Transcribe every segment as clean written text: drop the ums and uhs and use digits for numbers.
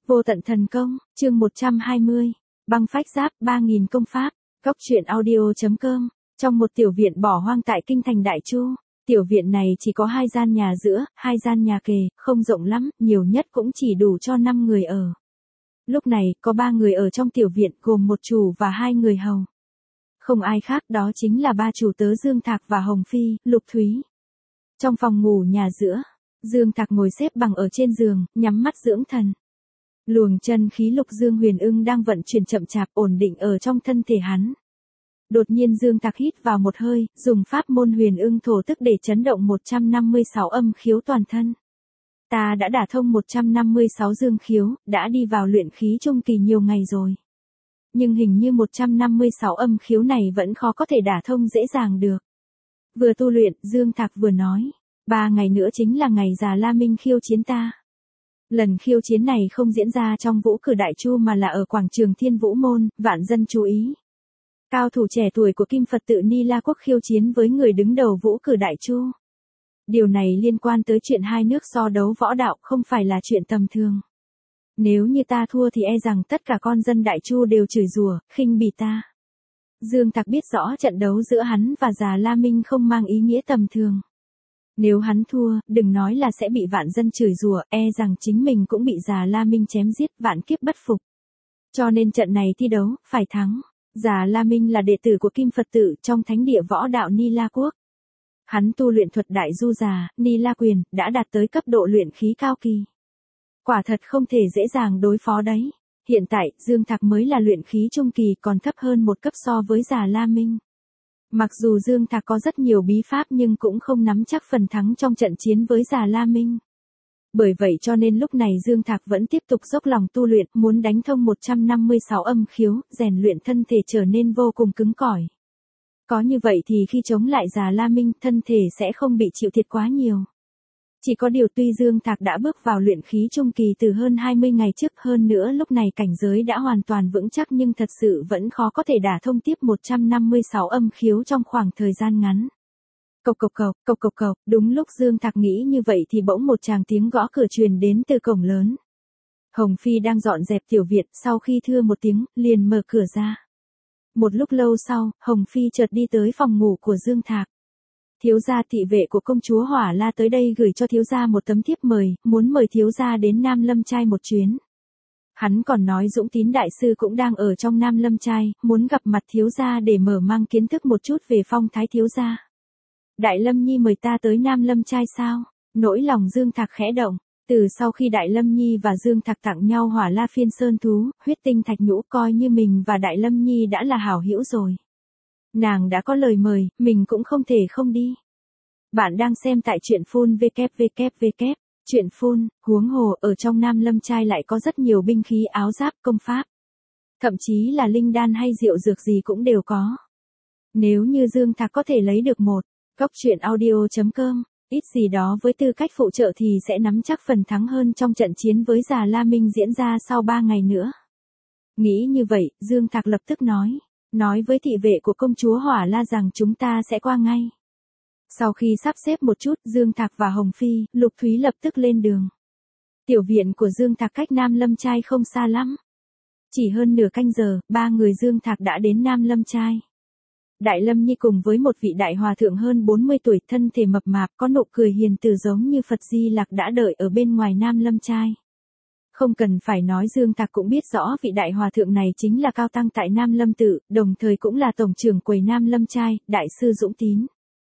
Vô tận thần công, chương 120. Băng phách giáp 3000 công pháp. Góc truyện audio.com. Trong một tiểu viện bỏ hoang tại kinh thành Đại Chu, tiểu viện này chỉ có 2 gian nhà giữa, 2 gian nhà kề, không rộng lắm, nhiều nhất cũng chỉ đủ cho 5 người ở. Lúc này, có 3 người ở trong tiểu viện, gồm một chủ và 2 người hầu. Không ai khác, đó chính là 3 chủ tớ Dương Thạc và Hồng Phi, Lục Thúy. Trong phòng ngủ nhà giữa, Dương Thạc ngồi xếp bằng ở trên giường, nhắm mắt dưỡng thần. Luồng chân khí Lục Dương Huyền Ưng đang vận chuyển chậm chạp ổn định ở trong thân thể hắn. Đột nhiên Dương Thạc hít vào một hơi, dùng pháp môn Huyền Ưng thổ tức để chấn động 156 âm khiếu toàn thân. Ta đã đả thông 156 dương khiếu, đã đi vào luyện khí trung kỳ nhiều ngày rồi. Nhưng hình như 156 âm khiếu này vẫn khó có thể đả thông dễ dàng được. Vừa tu luyện, Dương Thạc vừa nói, 3 ngày nữa chính là ngày Già La Minh khiêu chiến ta. Lần khiêu chiến này không diễn ra trong Vũ Cử Đại Chu mà là ở quảng trường Thiên Vũ Môn, vạn dân chú ý. Cao thủ trẻ tuổi của Kim Phật tự Ni La Quốc khiêu chiến với người đứng đầu Vũ Cử Đại Chu. Điều này liên quan tới chuyện 2 nước so đấu võ đạo, không phải là chuyện tầm thường. Nếu như ta thua thì e rằng tất cả con dân Đại Chu đều chửi rủa, khinh bỉ ta. Dương Thạc biết rõ trận đấu giữa hắn và Già La Minh không mang ý nghĩa tầm thường. Nếu hắn thua, đừng nói là sẽ bị vạn dân chửi rủa, e rằng chính mình cũng bị Già La Minh chém giết, vạn kiếp bất phục. Cho nên trận này thi đấu, phải thắng. Già La Minh là đệ tử của Kim Phật tự trong thánh địa võ đạo Ni La Quốc. Hắn tu luyện thuật Đại Du Già, Ni La Quyền, đã đạt tới cấp độ luyện khí cao kỳ. Quả thật không thể dễ dàng đối phó đấy. Hiện tại, Dương Thạc mới là luyện khí trung kỳ, còn thấp hơn một cấp so với Già La Minh. Mặc dù Dương Thạc có rất nhiều bí pháp nhưng cũng không nắm chắc phần thắng trong trận chiến với Già La Minh. Bởi vậy cho nên lúc này Dương Thạc vẫn tiếp tục dốc lòng tu luyện, muốn đánh thông 156 âm khiếu, rèn luyện thân thể trở nên vô cùng cứng cỏi. Có như vậy thì khi chống lại Già La Minh, thân thể sẽ không bị chịu thiệt quá nhiều. Chỉ có điều tuy Dương Thạc đã bước vào luyện khí trung kỳ từ hơn 20 ngày trước, hơn nữa lúc này cảnh giới đã hoàn toàn vững chắc, nhưng thật sự vẫn khó có thể đả thông tiếp 156 âm khiếu trong khoảng thời gian ngắn. Cộc cộc cộc, cộc cộc cộc, đúng lúc Dương Thạc nghĩ như vậy thì bỗng một tràng tiếng gõ cửa truyền đến từ cổng lớn. Hồng Phi đang dọn dẹp tiểu viện, sau khi thưa một tiếng, liền mở cửa ra. Một lúc lâu sau, Hồng Phi chợt đi tới phòng ngủ của Dương Thạc. Thiếu gia thị vệ của công chúa Hỏa La tới đây gửi cho thiếu gia một tấm thiếp mời, muốn mời thiếu gia đến Nam Lâm Trai một chuyến. Hắn còn nói Dũng Tín đại sư cũng đang ở trong Nam Lâm Trai, muốn gặp mặt thiếu gia để mở mang kiến thức một chút về phong thái thiếu gia. Đại Lâm Nhi mời ta tới Nam Lâm Trai sao? Nỗi lòng Dương Thạc khẽ động. Từ sau khi Đại Lâm Nhi và Dương Thạc tặng nhau Hỏa La Phiên Sơn thú, huyết tinh thạch nhũ, coi như mình và Đại Lâm Nhi đã là hảo hữu rồi. Nàng đã có lời mời, mình cũng không thể không đi. Bạn đang xem tại truyện phun www. Truyện phun, huống hồ, ở trong Nam Lâm Trai lại có rất nhiều binh khí, áo giáp, công pháp. Thậm chí là linh đan hay rượu dược gì cũng đều có. Nếu như Dương Thạc có thể lấy được một góc truyện audio.com, ít gì đó với tư cách phụ trợ thì sẽ nắm chắc phần thắng hơn trong trận chiến với Già La Minh diễn ra sau 3 ngày nữa. Nghĩ như vậy, Dương Thạc lập tức nói với thị vệ của công chúa Hỏa La rằng chúng ta sẽ qua ngay. Sau khi sắp xếp một chút, Dương Thạc và Hồng Phi, Lục Thúy lập tức lên đường. Tiểu viện của Dương Thạc cách Nam Lâm Trai không xa lắm. Chỉ hơn nửa canh giờ, 3 người Dương Thạc đã đến Nam Lâm Trai. Đại Lâm Nhi cùng với một vị đại hòa thượng hơn 40 tuổi, thân thể mập mạp, có nụ cười hiền từ giống như Phật Di Lặc đã đợi ở bên ngoài Nam Lâm Trai. Không cần phải nói, Dương Thạc cũng biết rõ vị đại hòa thượng này chính là cao tăng tại Nam Lâm tự, đồng thời cũng là tổng trưởng quầy Nam Lâm Trai, Đại sư Dũng Tín.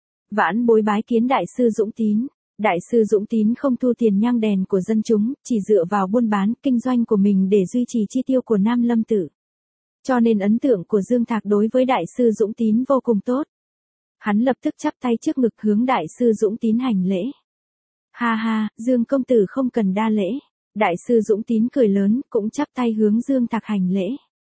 Vãn bối bái kiến Đại sư Dũng Tín. Đại sư Dũng Tín không thu tiền nhang đèn của dân chúng, chỉ dựa vào buôn bán, kinh doanh của mình để duy trì chi tiêu của Nam Lâm tự. Cho nên ấn tượng của Dương Thạc đối với Đại sư Dũng Tín vô cùng tốt. Hắn lập tức chắp tay trước ngực hướng Đại sư Dũng Tín hành lễ. Ha ha, Dương công tử không cần đa lễ. Đại sư Dũng Tín cười lớn, cũng chắp tay hướng Dương Thạc hành lễ.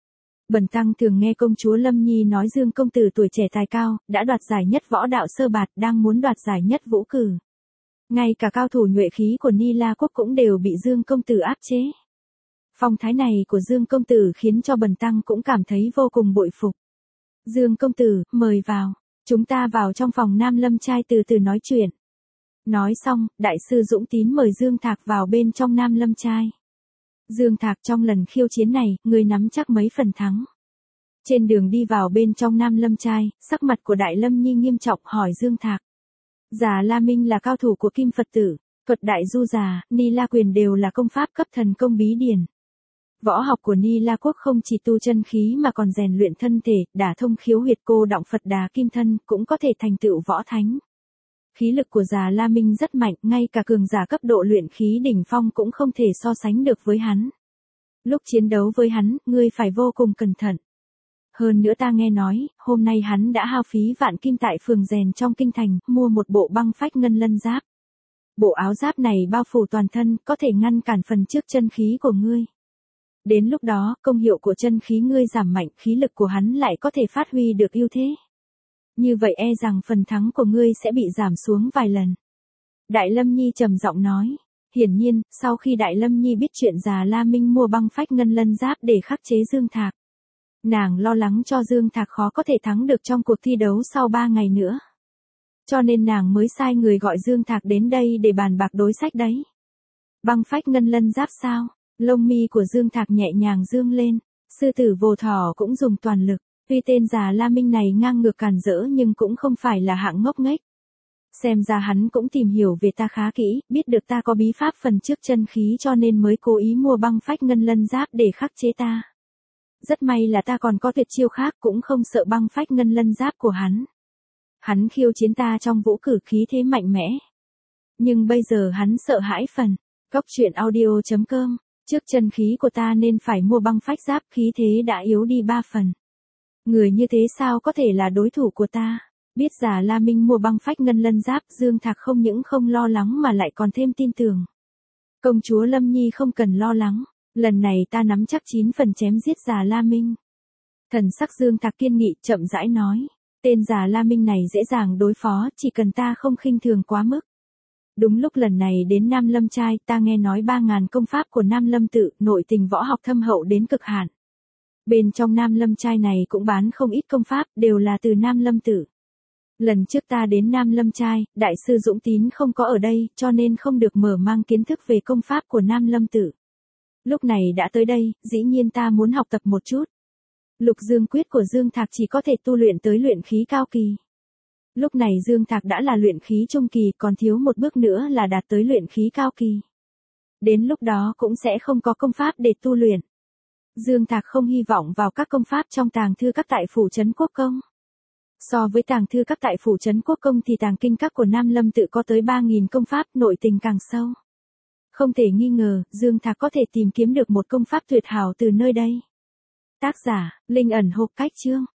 Bần tăng thường nghe công chúa Lâm Nhi nói Dương công tử tuổi trẻ tài cao, đã đoạt giải nhất võ đạo sơ bạt, đang muốn đoạt giải nhất vũ cử. Ngay cả cao thủ nhuệ khí của Ni La Quốc cũng đều bị Dương công tử áp chế. Phong thái này của Dương công tử khiến cho bần tăng cũng cảm thấy vô cùng bội phục. Dương công tử, mời vào. Chúng ta vào trong phòng Nam Lâm Trai từ từ nói chuyện. Nói xong, Đại sư Dũng Tín mời Dương Thạc vào bên trong Nam Lâm Trai. Dương Thạc, trong lần khiêu chiến này, ngươi nắm chắc mấy phần thắng. Trên đường đi vào bên trong Nam Lâm trai, sắc mặt của Đại Lâm Nhi nghiêm trọng hỏi Dương Thạc. Già La Minh là cao thủ của Kim Phật tử, thuật đại du già, Ni La quyền đều là công pháp cấp thần công bí điển. Võ học của Ni La quốc không chỉ tu chân khí mà còn rèn luyện thân thể, đả thông khiếu huyệt cô động Phật đà kim thân, cũng có thể thành tựu võ thánh. Khí lực của Già La Minh rất mạnh, ngay cả cường giả cấp độ luyện khí đỉnh phong cũng không thể so sánh được với hắn. Lúc chiến đấu với hắn, ngươi phải vô cùng cẩn thận. Hơn nữa ta nghe nói, hôm nay hắn đã hao phí vạn kim tại phường rèn trong kinh thành, mua một bộ băng phách ngân lân giáp. Bộ áo giáp này bao phủ toàn thân, có thể ngăn cản phần trước chân khí của ngươi. Đến lúc đó, công hiệu của chân khí ngươi giảm mạnh, khí lực của hắn lại có thể phát huy được ưu thế. Như vậy e rằng phần thắng của ngươi sẽ bị giảm xuống vài lần. Đại Lâm Nhi trầm giọng nói. Hiển nhiên, sau khi Đại Lâm Nhi biết chuyện Già La Minh mua băng phách ngân lân giáp để khắc chế Dương Thạc, nàng lo lắng cho Dương Thạc khó có thể thắng được trong cuộc thi đấu sau 3 ngày nữa. Cho nên nàng mới sai người gọi Dương Thạc đến đây để bàn bạc đối sách đấy. Băng phách ngân lân giáp sao? Lông mi của Dương Thạc nhẹ nhàng dương lên, sư tử vô thỏ cũng dùng toàn lực. Tuy tên Già La Minh này ngang ngược càn rỡ nhưng cũng không phải là hạng ngốc nghếch. Xem ra hắn cũng tìm hiểu về ta khá kỹ, biết được ta có bí pháp phần trước chân khí cho nên mới cố ý mua băng phách ngân lân giáp để khắc chế ta. Rất may là ta còn có tuyệt chiêu khác, cũng không sợ băng phách ngân lân giáp của hắn. Hắn khiêu chiến ta trong vũ cử khí thế mạnh mẽ. Nhưng bây giờ hắn sợ hãi phần. Góc truyện audio.com, trước chân khí của ta nên phải mua băng phách giáp, khí thế đã yếu đi 3 phần. Người như thế sao có thể là đối thủ của ta? Biết Già La Minh mua băng phách ngân lân giáp, Dương Thạc không những không lo lắng mà lại còn thêm tin tưởng. Công chúa Lâm Nhi không cần lo lắng, lần này ta nắm chắc 9 phần chém giết Già La Minh. Thần sắc Dương Thạc kiên nghị, chậm rãi nói. Tên Già La Minh này dễ dàng đối phó, chỉ cần ta không khinh thường quá mức. Đúng lúc lần này đến Nam Lâm trai, ta nghe nói 3.000 công pháp của Nam Lâm tự, nội tình võ học thâm hậu đến cực hạn. Bên trong Nam Lâm trai này cũng bán không ít công pháp, đều là từ Nam Lâm tự. Lần trước ta đến Nam Lâm trai, đại sư Dũng Tín không có ở đây, cho nên không được mở mang kiến thức về công pháp của Nam Lâm tự. Lúc này đã tới đây, dĩ nhiên ta muốn học tập một chút. Lục Dương quyết của Dương Thạc chỉ có thể tu luyện tới luyện khí cao kỳ. Lúc này Dương Thạc đã là luyện khí trung kỳ, còn thiếu một bước nữa là đạt tới luyện khí cao kỳ. Đến lúc đó cũng sẽ không có công pháp để tu luyện. Dương Thạc không hy vọng vào các công pháp trong tàng thư các tại phủ trấn Quốc Công. So với tàng thư các tại phủ trấn Quốc Công thì tàng kinh các của Nam Lâm tự có tới 3.000 công pháp, nội tình càng sâu. Không thể nghi ngờ, Dương Thạc có thể tìm kiếm được một công pháp tuyệt hảo từ nơi đây. Tác giả, Linh ẩn hộp cách chương.